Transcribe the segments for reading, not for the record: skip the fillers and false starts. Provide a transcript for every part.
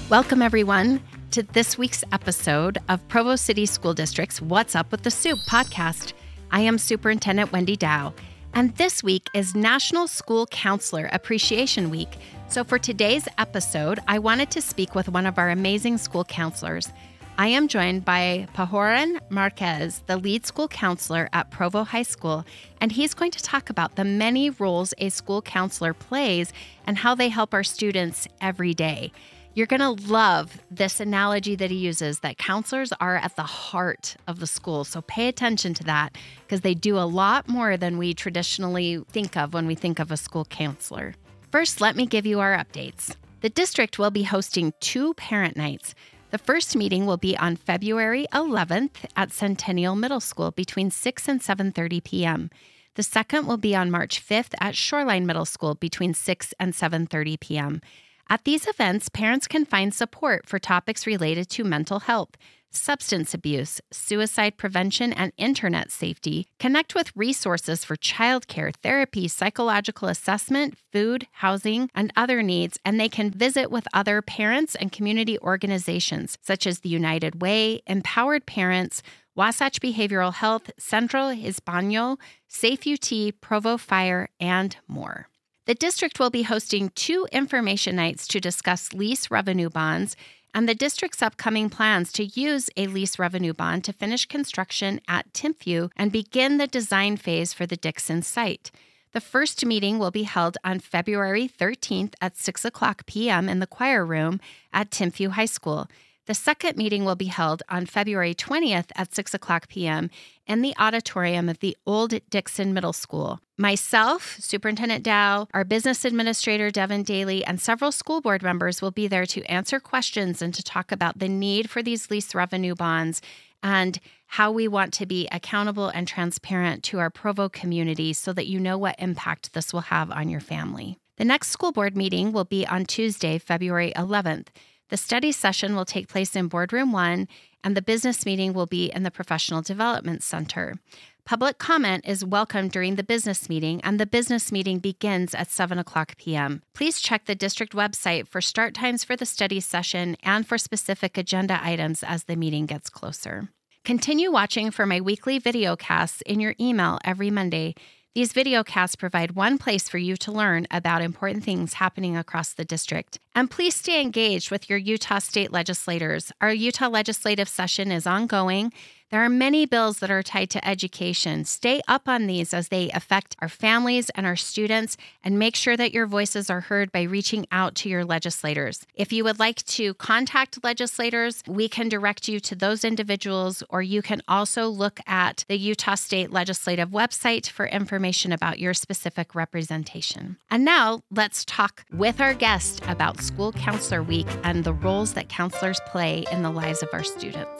Welcome, everyone, to this week's episode of Provo City School District's What's Up with the Soup podcast. I am Superintendent Wendy Dow, and this week is National School Counselor Appreciation Week. So for today's episode, I wanted to speak with one of our amazing school counselors. I am joined by Pahoran Marquez, the lead school counselor at Provo High School, and he's going to talk about the many roles a school counselor plays and how they help our students every day. You're going to love this analogy that he uses, that counselors are at the heart of the school. So pay attention to that because they do a lot more than we traditionally think of when we think of a school counselor. First, let me give you our updates. The district will be hosting 2 parent nights. The first meeting will be on February 11th at Centennial Middle School between 6 and 7:30 p.m. The second will be on March 5th at Shoreline Middle School between 6 and 7:30 p.m. At these events, parents can find support for topics related to mental health, substance abuse, suicide prevention, and internet safety, connect with resources for childcare, therapy, psychological assessment, food, housing, and other needs, and they can visit with other parents and community organizations such as the United Way, Empowered Parents, Wasatch Behavioral Health, Centro Hispano, Safe UT, Provo Fire, and more. The district will be hosting 2 information nights to discuss lease revenue bonds and the district's upcoming plans to use a lease revenue bond to finish construction at Timpview and begin the design phase for the Dixon site. The first meeting will be held on February 13th at 6 o'clock p.m. in the choir room at Timpview High School. The second meeting will be held on February 20th at 6 o'clock p.m. in the auditorium of the Old Dixon Middle School. Myself, Superintendent Dow, our business administrator, Devin Daly, and several school board members will be there to answer questions and to talk about the need for these lease revenue bonds and how we want to be accountable and transparent to our Provo community so that you know what impact this will have on your family. The next school board meeting will be on Tuesday, February 11th. The study session will take place in Boardroom 1, and the business meeting will be in the Professional Development Center. Public comment is welcome during the business meeting, and the business meeting begins at 7 o'clock p.m. Please check the district website for start times for the study session and for specific agenda items as the meeting gets closer. Continue watching for my weekly video casts in your email every Monday. These videocasts provide one place for you to learn about important things happening across the district. And please stay engaged with your Utah state legislators. Our Utah legislative session is ongoing. There are many bills that are tied to education. Stay up on these as they affect our families and our students, and make sure that your voices are heard by reaching out to your legislators. If you would like to contact legislators, we can direct you to those individuals, or you can also look at the Utah State Legislative website for information about your specific representation. And now let's talk with our guest about School Counselor Week and the roles that counselors play in the lives of our students.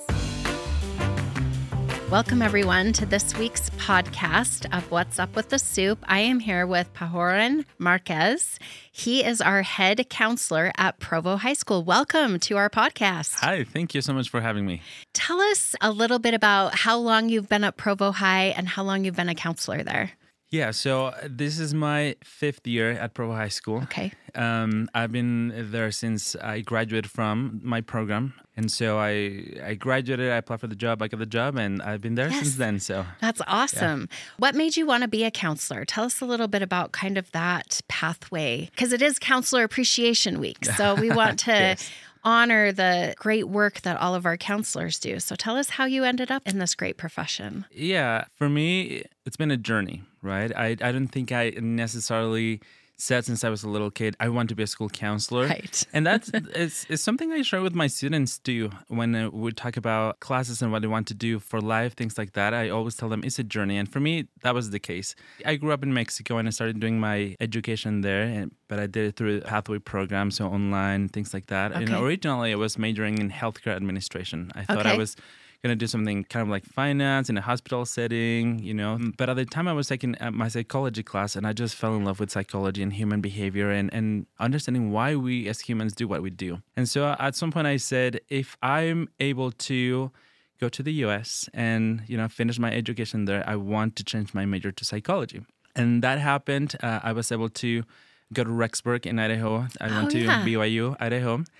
Welcome, everyone, to this week's podcast of What's Up with the Soup. I am here with Pahoran Marquez. He is our head counselor at Provo High School. Welcome to our podcast. Hi, thank you so much for having me. Tell us a little bit about how long you've been at Provo High and how long you've been a counselor there. Yeah, so this is my 5th year at Provo High School. Okay. I've been there since I graduated from my program. And so I graduated, I applied for the job, I got the job, and I've been there since then. So that's awesome. Yeah. What made you want to be a counselor? Tell us a little bit about kind of that pathway, because it is Counselor Appreciation Week. So we want to yes. honor the great work that all of our counselors do. So tell us how you ended up in this great profession. Yeah, for me, it's been a journey, right? I don't think I necessarily said since I was a little kid, I want to be a school counselor. Right. And that's it's something I share with my students too. When we talk about classes and what they want to do for life, things like that, I always tell them it's a journey. And for me, that was the case. I grew up in Mexico and I started doing my education there, but I did it through a pathway program, so online, things like that. Okay. And originally, I was majoring in healthcare administration. I thought I was going to do something kind of like finance in a hospital setting, you know. But at the time I was taking my psychology class, and I just fell in love with psychology and human behavior and understanding why we as humans do what we do. And so at some point I said, if I'm able to go to the U.S. and, you know, finish my education there, I want to change my major to psychology. And that happened. I was able to go to Rexburg in Idaho. I went to BYU, Idaho.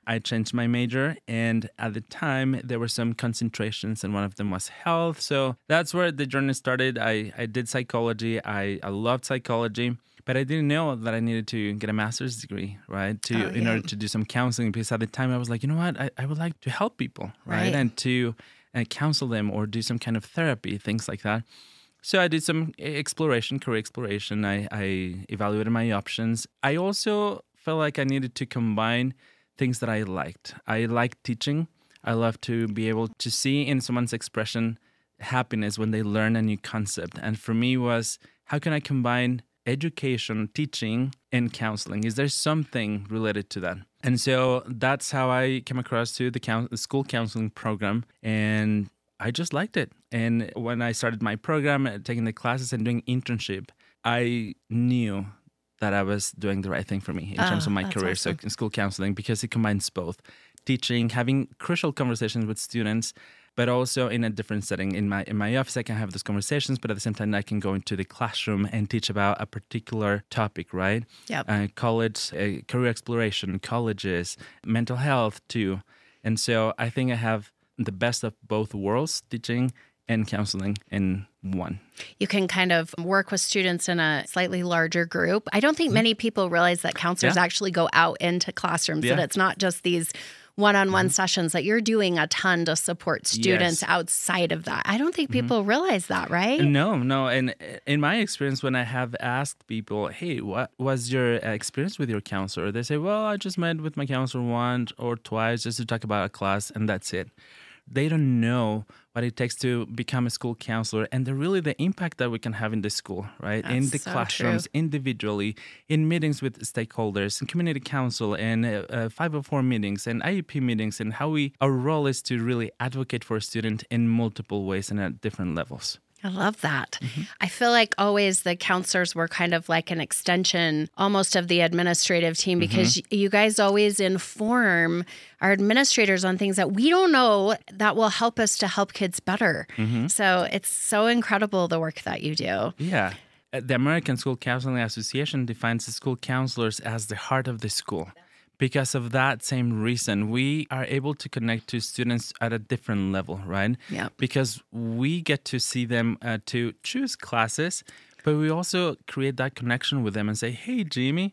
I changed my major. And at the time, there were some concentrations, and one of them was health. So that's where the journey started. I did psychology. I loved psychology. But I didn't know that I needed to get a master's degree, right? In order to do some counseling. Because at the time I was like, you know what? I would like to help people, right? And to counsel them or do some kind of therapy, things like that. So I did some career exploration. I evaluated my options. I also felt like I needed to combine things that I liked. I liked teaching. I love to be able to see in someone's expression happiness when they learn a new concept. And for me was, how can I combine education, teaching, and counseling? Is there something related to that? And so that's how I came across to the school counseling program, and I just liked it. And when I started my program, taking the classes and doing internship, I knew that I was doing the right thing for me in terms of my career. Awesome. So in school counseling, because it combines both teaching, having crucial conversations with students, but also in a different setting. In my office, I can have those conversations, but at the same time, I can go into the classroom and teach about a particular topic, right? Yep. College, career exploration, colleges, mental health too. And so I think I have the best of both worlds, teaching and counseling in one. You can kind of work with students in a slightly larger group. I don't think many people realize that counselors actually go out into classrooms, that it's not just these one-on-one sessions, that you're doing a ton to support students outside of that. I don't think people realize that, right? No. And in my experience, when I have asked people, hey, what was your experience with your counselor? They say, well, I just met with my counselor once or twice just to talk about a class, and that's it. They don't know what it takes to become a school counselor and the impact that we can have in the school, right? That's in the so classrooms, true. Individually, in meetings with stakeholders, and community council, and 504 meetings, and IEP meetings, and how our role is to really advocate for a student in multiple ways and at different levels. I love that. I feel like always the counselors were kind of like an extension almost of the administrative team, because you guys always inform our administrators on things that we don't know that will help us to help kids better. So it's so incredible, the work that you do. Yeah. The American School Counseling Association defines the school counselors as the heart of the school. Because of that same reason, we are able to connect to students at a different level, right? Yeah. Because we get to see them to choose classes, but we also create that connection with them and say, hey, Jimmy,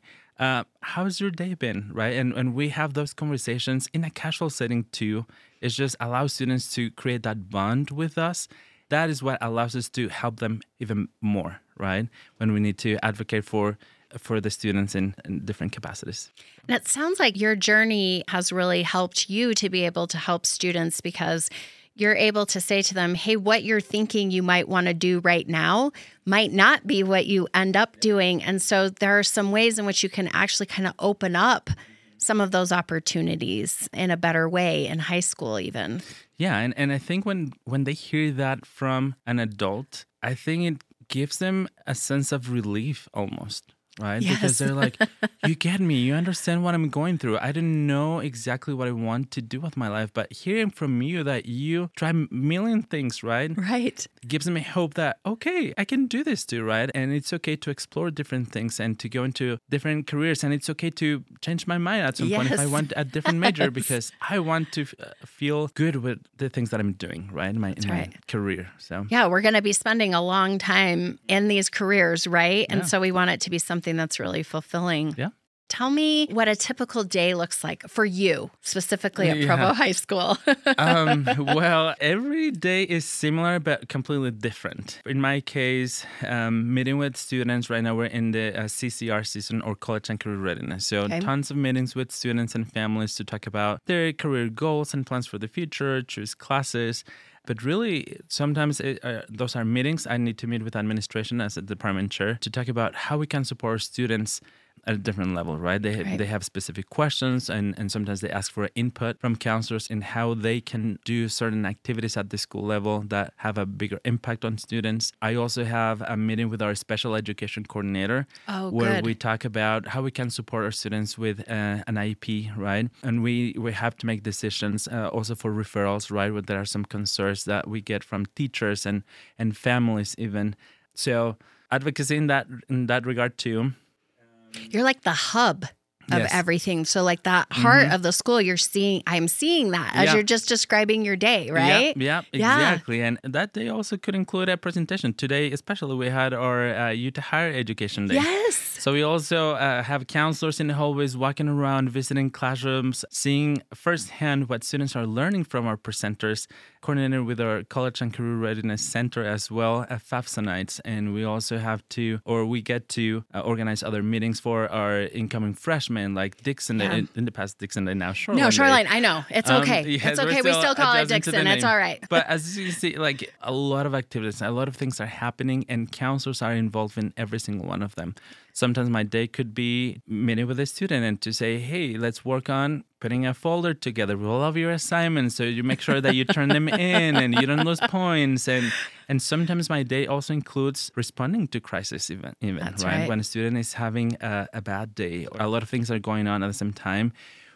how's your day been, right? And we have those conversations in a casual setting too. It just allows students to create that bond with us. That is what allows us to help them even more, right? When we need to advocate for the students in different capacities. And it sounds like your journey has really helped you to be able to help students, because you're able to say to them, hey, what you're thinking you might want to do right now might not be what you end up doing. And so there are some ways in which you can actually kind of open up some of those opportunities in a better way in high school even. Yeah, and I think when they hear that from an adult, I think it gives them a sense of relief almost. Right? Yes. Because they're like, you get me, you understand what I'm going through. I didn't know exactly what I want to do with my life, but hearing from you that you try a million things, right? Right. Gives me hope that, okay, I can do this too, right? And it's okay to explore different things and to go into different careers. And it's okay to change my mind at some point if I want a different major, because I want to feel good with the things that I'm doing, right? In my career. So yeah, we're going to be spending a long time in these careers, right? And so we want it to be something that's really fulfilling. Yeah. Tell me what a typical day looks like for you, specifically at Provo High School. Well, every day is similar, but completely different. In my case, meeting with students, right now we're in the CCR season, or College and Career Readiness. So tons of meetings with students and families to talk about their career goals and plans for the future, choose classes. But really, sometimes those are meetings. I need to meet with administration as a department chair to talk about how we can support students at a different level, right? They have specific questions, and sometimes they ask for input from counselors in how they can do certain activities at the school level that have a bigger impact on students. I also have a meeting with our special education coordinator where we talk about how we can support our students with an IEP, right? And we have to make decisions also for referrals, right? Where there are some concerns that we get from teachers and families even. So advocacy in that regard too. You're like the hub of Yes. everything. So like that heart of the school, I'm seeing that as Yeah. you're just describing your day, right? Yeah, exactly. And that day also could include a presentation. Today, especially, we had our Youth Higher Education Day. Yes. So we also have counselors in the hallways walking around, visiting classrooms, seeing firsthand what students are learning from our presenters, coordinated with our College and Career Readiness Center as well at FAFSA nights. And we also we get to organize other meetings for our incoming freshmen, like Dixon Day. In the past, Dixon Day, now Shoreline No, Day. Shoreline, I know. It's okay. Yes, It's okay. We still call it adjusting to the Dixon. It's name. all right. But as you see, like a lot of activities, a lot of things are happening, and counselors are involved in every single one of them. Sometimes my day could be meeting with a student and to say, hey, let's work on putting a folder together with all of your assignments so you make sure that you turn them in and you don't lose points. And sometimes my day also includes responding to crisis event, That's right? right. When a student is having a bad day, a lot of things are going on at the same time,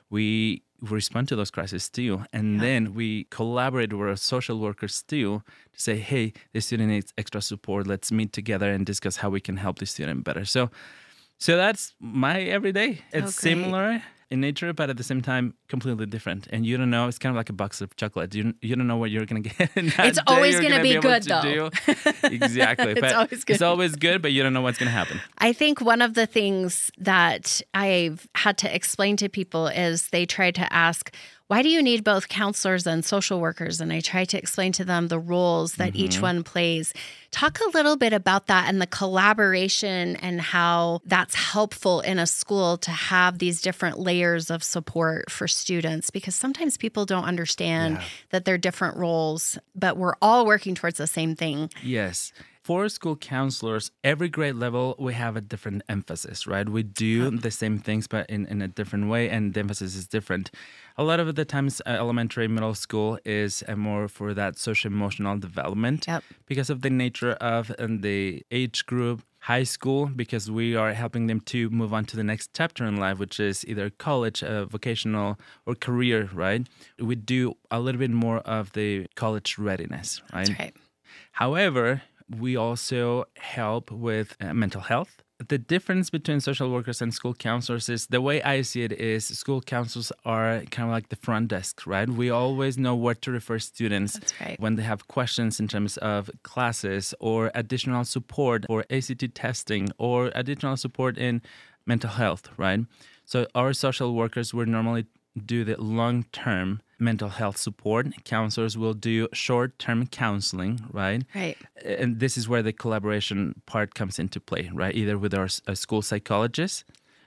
we respond to those crises too. And then we collaborate with our social workers too to say, hey, this student needs extra support. Let's meet together and discuss how we can help the student better. So that's my everyday. It's great. similar in nature, but at the same time, completely different. And you don't know, it's kind of like a box of chocolate. You don't know what you're going to get. It's always going to be good, though. Exactly. It's but always good. It's always good, but you don't know what's going to happen. I think one of the things that I've had to explain to people is they try to ask, why do you need both counselors and social workers? And I try to explain to them the roles that each one plays. Talk a little bit about that and the collaboration and how that's helpful in a school to have these different layers of support for students, because sometimes people don't understand that they're different roles, but we're all working towards the same thing. Yes. For school counselors, every grade level, we have a different emphasis, right? We do the same things, but in a different way, and the emphasis is different. A lot of the times, elementary, middle school is more for that social-emotional development because of the nature of the age group. High school, because we are helping them to move on to the next chapter in life, which is either college, vocational, or career, right? We do a little bit more of the college readiness, right? That's right. However, we also help with mental health. The difference between social workers and school counselors is, the way I see it is, school counselors are kind of like the front desk, right? We always know where to refer students That's right. when they have questions in terms of classes or additional support or ACT testing or additional support in mental health, right? So our social workers will normally do the long-term mental health support. Counselors will do short-term counseling, right? Right. And this is where the collaboration part comes into play, right? Either with our school psychologists,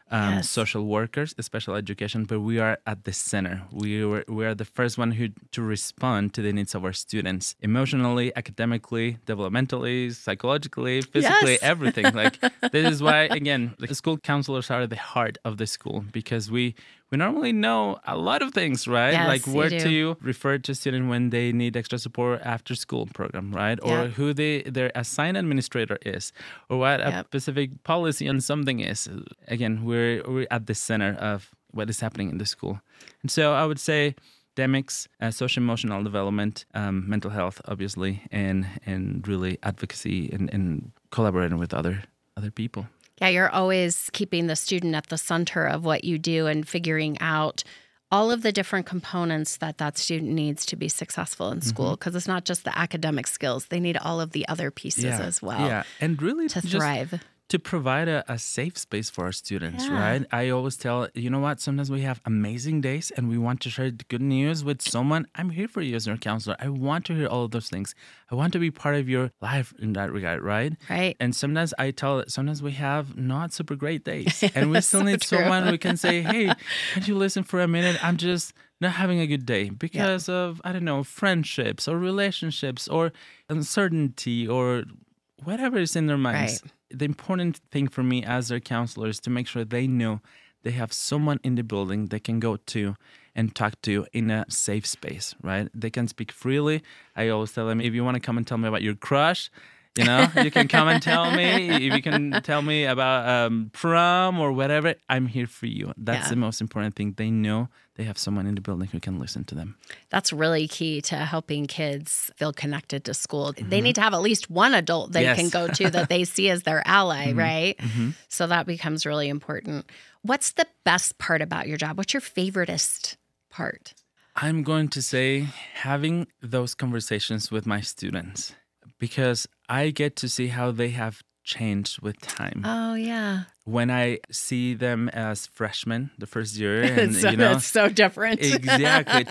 social workers, special education, but we are at the center. We are the first one to respond to the needs of our students, emotionally, academically, developmentally, psychologically, physically, everything. Like, this is why, again, the school counselors are the heart of the school, because we normally know a lot of things, right? Yes, like where you do. to refer to students when they need extra support after school program, right? Or who their assigned administrator is, or what a specific policy on something is. Again, we're at the center of what is happening in the school. And so I would say academics, social-emotional development, mental health, obviously, and really advocacy and collaborating with other people. Yeah, you're always keeping the student at the center of what you do and figuring out all of the different components that student needs to be successful in school, because it's not just the academic skills. They need all of the other pieces as well. Yeah, and really to thrive. To provide a safe space for our students, right? I always tell, you know what, sometimes we have amazing days and we want to share the good news with someone. I'm here for you as your counselor. I want to hear all of those things. I want to be part of your life in that regard, right? Right. And sometimes sometimes we have not super great days and we still need true. someone we can say, hey, can you listen for a minute? I'm just not having a good day because of, I don't know, friendships or relationships or uncertainty or whatever is in their minds. Right. The important thing for me as their counselor is to make sure they know they have someone in the building they can go to and talk to in a safe space, right? They can speak freely. I always tell them, if you want to come and tell me about your crush, You can come and tell me. If you can tell me about prom or whatever, I'm here for you. That's the most important thing. They know they have someone in the building who can listen to them. That's really key to helping kids feel connected to school. They need to have at least one adult they can go to that they see as their ally, right? So that becomes really important. What's the best part about your job? What's your favoriteest part? I'm going to say having those conversations with my students, because I get to see how they have changed with time. Oh, yeah. When I see them as freshmen the first year, and that's so different. Exactly,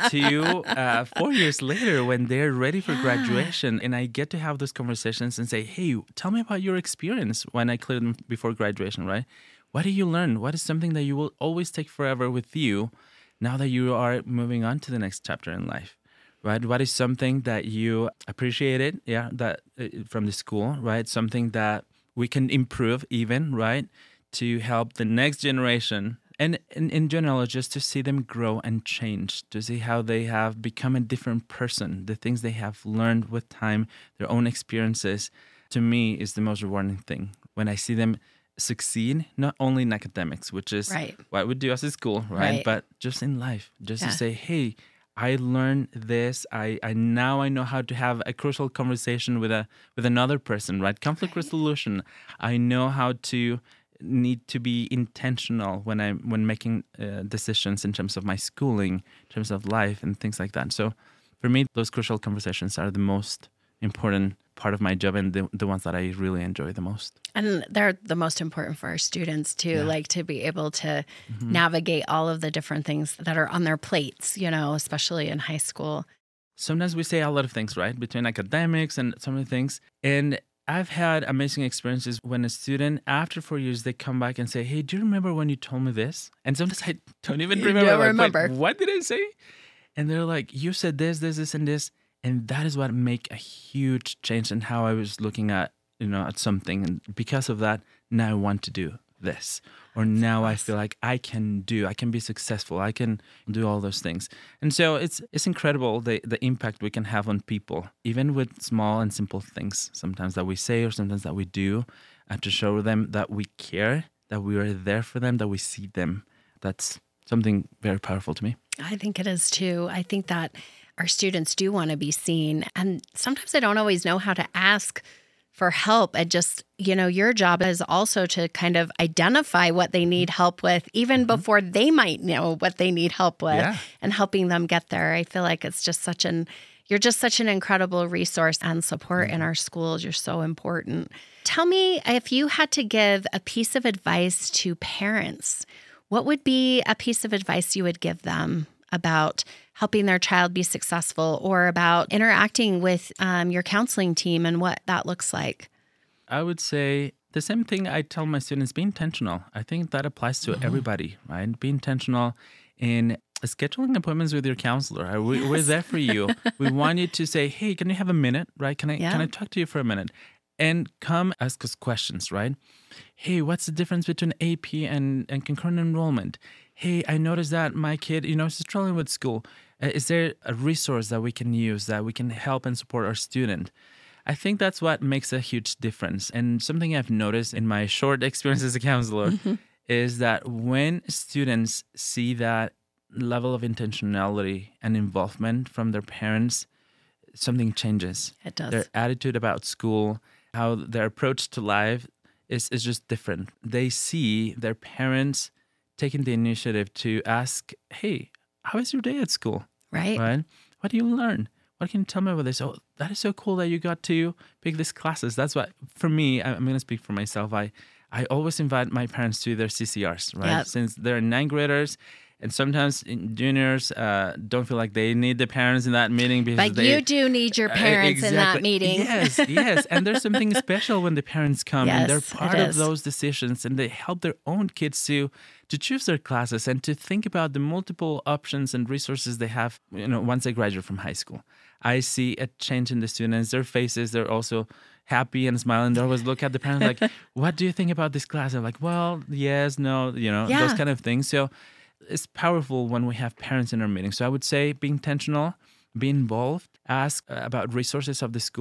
to 4 years later when they're ready for graduation, and I get to have those conversations and say, hey, tell me about your experience when I cleared them before graduation, right? What did you learn? What is something that you will always take forever with you now that you are moving on to the next chapter in life? Right? What is something that you appreciated, that from the school, right? Something that we can improve even, right? To help the next generation. And in general, just to see them grow and change, to see how they have become a different person, the things they have learned with time, their own experiences, to me is the most rewarding thing. When I see them succeed, not only in academics, which is what we do as a school, right? But just in life, just to say, hey, I learned this. I now know how to have a crucial conversation with another person, right? Conflict resolution. I know how to need to be intentional when making decisions in terms of my schooling, in terms of life and things like that. So for me, those crucial conversations are the most important part of my job and the ones that I really enjoy the most. And they're the most important for our students too, like to be able to navigate all of the different things that are on their plates, especially in high school. Sometimes we say a lot of things, right? Between academics and some of the things. And I've had amazing experiences when a student, after 4 years, they come back and say, hey, do you remember when you told me this? And sometimes I don't even remember. You don't remember. Wait, what did I say? And they're like, you said this, and this. And that is what make a huge change in how I was looking at, at something. And because of that, now I want to do this. Or now I feel like I can be successful. I can do all those things. And so it's incredible the impact we can have on people, even with small and simple things sometimes that we say or sometimes that we do, and to show them that we care, that we are there for them, that we see them. That's something very powerful to me. I think it is too. I think that our students do want to be seen. And sometimes they don't always know how to ask for help. And just, your job is also to kind of identify what they need help with, even before they might know what they need help with, and helping them get there. I feel like it's just you're just such an incredible resource and support in our schools. You're so important. Tell me, if you had to give a piece of advice to parents, what would be a piece of advice you would give them about helping their child be successful, or about interacting with your counseling team and what that looks like? I would say the same thing I tell my students: be intentional. I think that applies to everybody, right? Be intentional in scheduling appointments with your counselor. We're there for you. We want you to say, hey, can you have a minute, right? Can I talk to you for a minute? And come ask us questions, right? Hey, what's the difference between AP and concurrent enrollment? Hey, I noticed that my kid, is struggling with school. Is there a resource that we can use that we can help and support our student? I think that's what makes a huge difference. And something I've noticed in my short experience as a counselor is that when students see that level of intentionality and involvement from their parents, something changes. It does. Their attitude about school, how their approach to life is just different. They see their parents taking the initiative to ask, hey, how is your day at school? Right. What do you learn? What can you tell me about this? Oh, that is so cool that you got to pick these classes. That's what, for me, I'm going to speak for myself. I always invite my parents to their CCRs, right? Yep. Since they're ninth graders, and sometimes juniors don't feel like they need the parents in that meeting. Because you do need your parents in that meeting. Yes. And there's something special when the parents come and they're part it of is. those decisions, and they help their own kids to choose their classes and to think about the multiple options and resources they have, once they graduate from high school. I see a change in the students, their faces. They're also happy and smiling. They always look at the parents like, what do you think about this class? I'm like, well, yes, no, those kind of things. So it's powerful when we have parents in our meetings. So I would say be intentional, be involved, ask about resources of the school,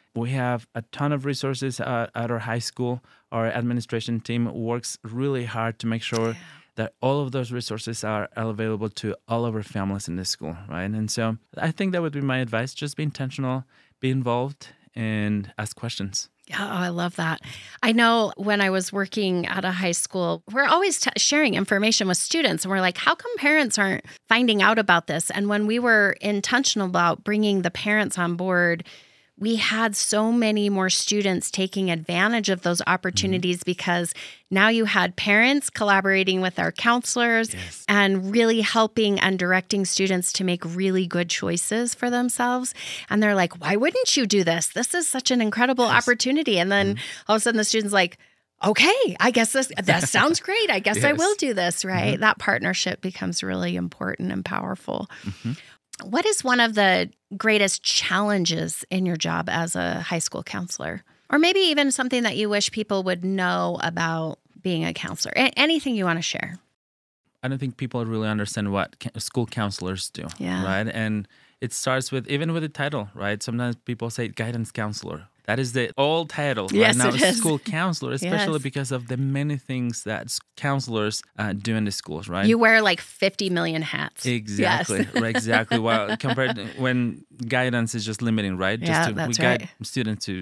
We have a ton of resources at our high school. Our administration team works really hard to make sure that all of those resources are available to all of our families in the school, right? And so I think that would be my advice. Just be intentional, be involved, and ask questions. Yeah, I love that. I know when I was working at a high school, we're always sharing information with students. And we're like, how come parents aren't finding out about this? And when we were intentional about bringing the parents on board, we had so many more students taking advantage of those opportunities because now you had parents collaborating with our counselors and really helping and directing students to make really good choices for themselves. And they're like, why wouldn't you do this? This is such an incredible opportunity. And then all of a sudden the student's like, okay, I guess that sounds great. I guess I will do this, right? That partnership becomes really important and powerful. What is one of the greatest challenges in your job as a high school counselor? Or maybe even something that you wish people would know about being a counselor? Anything you want to share? I don't think people really understand what school counselors do, right? And it starts with, even with the title, right? Sometimes people say guidance counselor. That is the old title right now, school counselor, especially because of the many things that counselors do in the schools, right? You wear like 50 million hats. Exactly, exactly. Well, compared to when guidance is just limiting, right? We guide students to,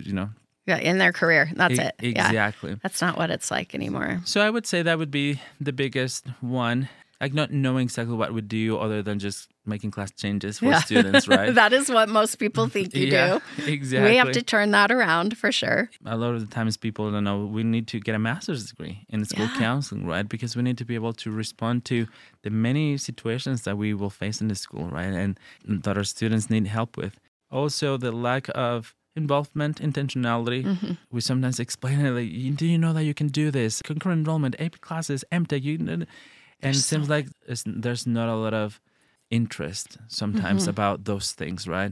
in their career. That's it. Exactly. Yeah. That's not what it's like anymore. So I would say that would be the biggest one. Like not knowing exactly what we do other than just making class changes for students, right? That is what most people think you do. Exactly. We have to turn that around for sure. A lot of the times people don't know we need to get a master's degree in school counseling, right? Because we need to be able to respond to the many situations that we will face in the school, right? And that our students need help with. Also, the lack of involvement, intentionality. We sometimes explain it like, do you know that you can do this? Concurrent enrollment, AP classes, MTech, and it seems like there's not a lot of interest sometimes about those things, right?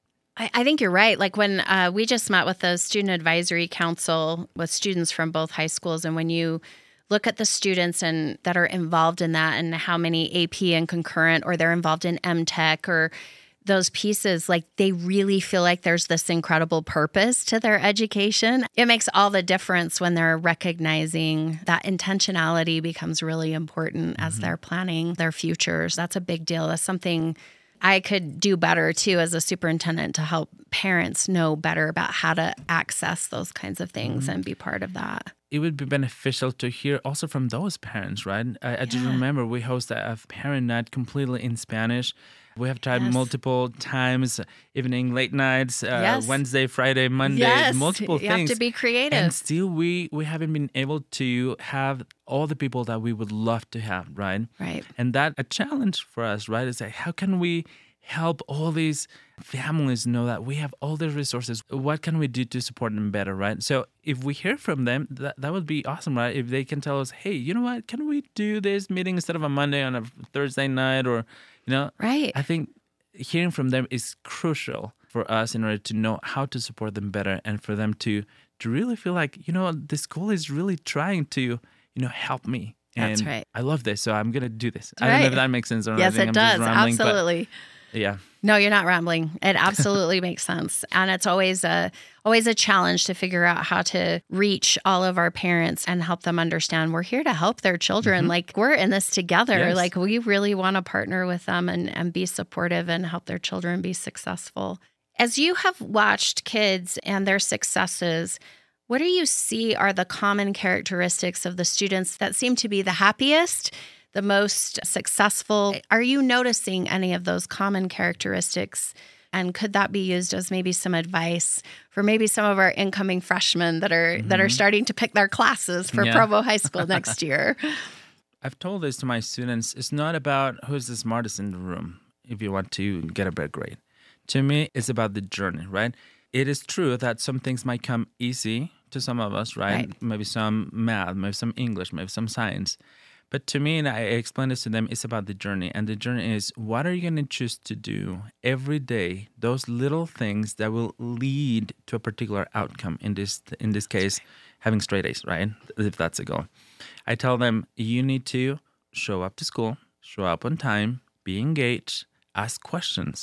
I think you're right. Like when we just met with the Student Advisory Council with students from both high schools, and when you look at the students and that are involved in that and how many AP and concurrent, or they're involved in MTech or those pieces, like they really feel like there's this incredible purpose to their education. It makes all the difference when they're recognizing that intentionality becomes really important as they're planning their futures. That's a big deal. That's something I could do better too as a superintendent to help parents know better about how to access those kinds of things and be part of that. It would be beneficial to hear also from those parents, right? I just remember we host a parent night completely in Spanish. We have tried multiple times, evening, late nights, Wednesday, Friday, Monday, multiple things. You have to be creative. And still we haven't been able to have all the people that we would love to have, right? Right. And that a challenge for us, right? Is like, how can we help all these families know that we have all these resources? What can we do to support them better, right? So if we hear from them, that would be awesome, right? If they can tell us, hey, you know what? Can we do this meeting instead of a Monday on a Thursday night, or Right. I think hearing from them is crucial for us in order to know how to support them better and for them to really feel like, the school is really trying to, help me. And That's right. I love this, so I'm going to do this. I don't know if that makes sense or not. Yes, it does. Absolutely. Yeah. No, you're not rambling. It absolutely makes sense. And it's always a challenge to figure out how to reach all of our parents and help them understand we're here to help their children. Like we're in this together. Yes. Like we really want to partner with them and be supportive and help their children be successful. As you have watched kids and their successes, what do you see are the common characteristics of the students that seem to be the happiest, the most successful? Are you noticing any of those common characteristics? And could that be used as maybe some advice for maybe some of our incoming freshmen that are starting to pick their classes for Provo High School next year? I've told this to my students. It's not about who's the smartest in the room if you want to get a better grade. To me, it's about the journey, right? It is true that some things might come easy to some of us, right? Maybe some math, maybe some English, maybe some science. But to me, and I explain this to them, it's about the journey. And the journey is, what are you going to choose to do every day? Those little things that will lead to a particular outcome. In this case, having straight A's, right? If that's a goal. I tell them, you need to show up to school, show up on time, be engaged, ask questions.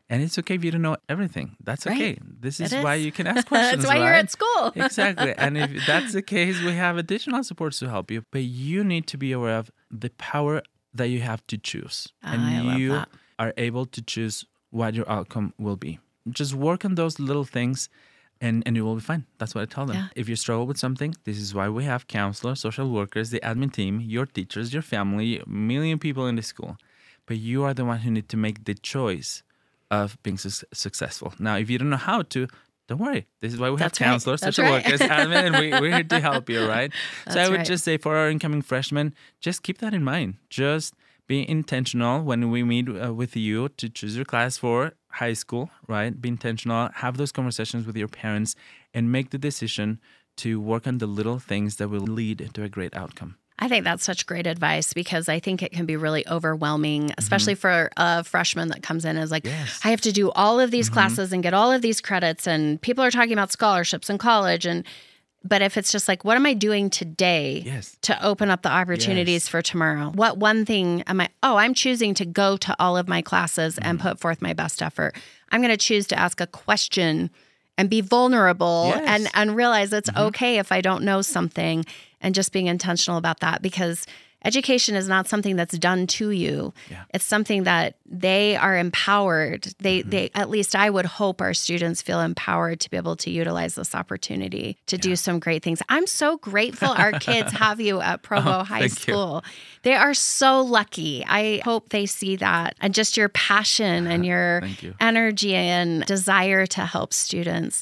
And it's okay if you don't know everything. That's okay. Right. This is why you can ask questions. That's why you're at school. Exactly. And if that's the case, we have additional supports to help you. But you need to be aware of the power that you have to choose. And you are able to choose what your outcome will be. Just work on those little things and you will be fine. That's what I tell them. Yeah. If you struggle with something, this is why we have counselors, social workers, the admin team, your teachers, your family, a million people in the school. But you are the one who need to make the choice of being successful. Now, if you don't know how to, don't worry. This is why we have counselors, social workers, admin, and we're here to help you, right? So I would just say for our incoming freshmen, just keep that in mind. Just be intentional when we meet with you to choose your class for high school, right? Be intentional, have those conversations with your parents, and make the decision to work on the little things that will lead to a great outcome. I think that's such great advice because I think it can be really overwhelming, especially for a freshman that comes in and is like, I have to do all of these classes and get all of these credits, and people are talking about scholarships in college. But if it's just like, what am I doing today to open up the opportunities for tomorrow? What one thing am I, I'm choosing to go to all of my classes and put forth my best effort. I'm going to choose to ask a question and be vulnerable and realize it's okay if I don't know something, and just being intentional about that, because education is not something that's done to you. Yeah. It's something that they are empowered. They at least I would hope our students feel empowered to be able to utilize this opportunity to do some great things. I'm so grateful our kids have you at Provo High School. They are so lucky. I hope they see that, and just your passion and your energy and desire to help students.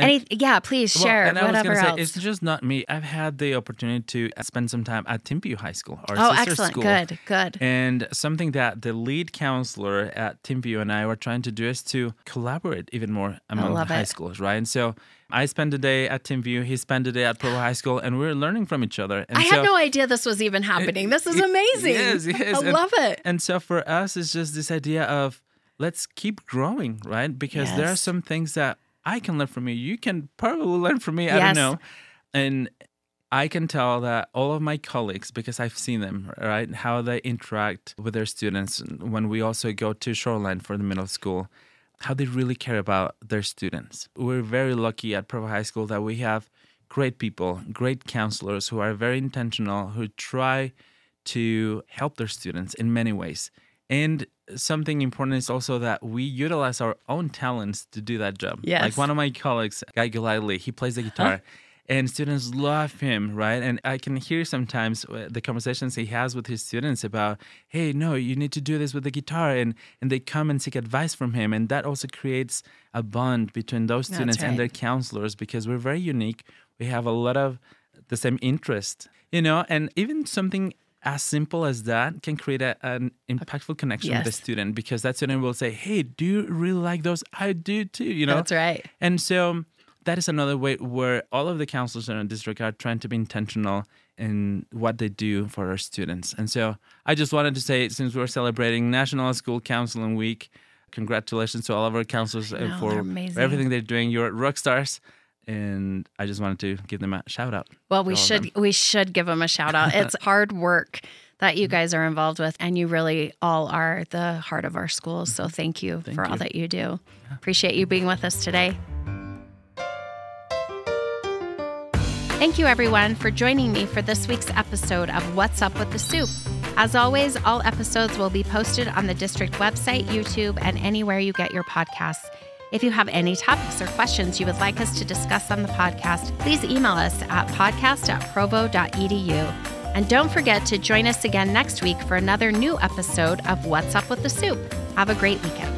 Please share. And whatever I was going to else. say, it's just not me. I've had the opportunity to spend some time at Timpview High School, our sister excellent. school. Good. And something that the lead counselor at Timpview and I were trying to do is to collaborate even more among high schools, right? And so I spent a day at Timpview, he spent a day at Provo High School, and we were learning from each other. And I had no idea this was even happening. This is amazing. Yes. I love it. And so for us, it's just this idea of let's keep growing, right? Because there are some things that I can learn from you. You can probably learn from me. I don't know. And I can tell that all of my colleagues, because I've seen them, right, how they interact with their students when we also go to Shoreline for the middle school, how they really care about their students. We're very lucky at Provo High School that we have great people, great counselors who are very intentional, who try to help their students in many ways. And something important is also that we utilize our own talents to do that job. Yes. Like one of my colleagues, Guy Golightly, he plays the guitar. And students love him, right? And I can hear sometimes the conversations he has with his students about, hey, no, you need to do this with the guitar. And they come and seek advice from him. And that also creates a bond between those students and their counselors, because we're very unique. We have a lot of the same interest, and even something as simple as that can create an impactful connection with the student, because that student will say, hey, do you really like those? I do too, That's right. And so that is another way where all of the counselors in our district are trying to be intentional in what they do for our students. And so I just wanted to say, since we're celebrating National School Counseling Week, congratulations to all of our counselors for everything they're doing. You're rock stars. And I just wanted to give them a shout out. Well, we should give them a shout out. It's hard work that you guys are involved with, and you really all are the heart of our schools. So thank you for all that you do. Yeah. Appreciate you being with us today. Thank you, everyone, for joining me for this week's episode of What's Up with the Soup. As always, all episodes will be posted on the district website, YouTube, and anywhere you get your podcasts. If you have any topics or questions you would like us to discuss on the podcast, please email us at podcast@provo.edu. And don't forget to join us again next week for another new episode of What's Up with the Soup. Have a great weekend.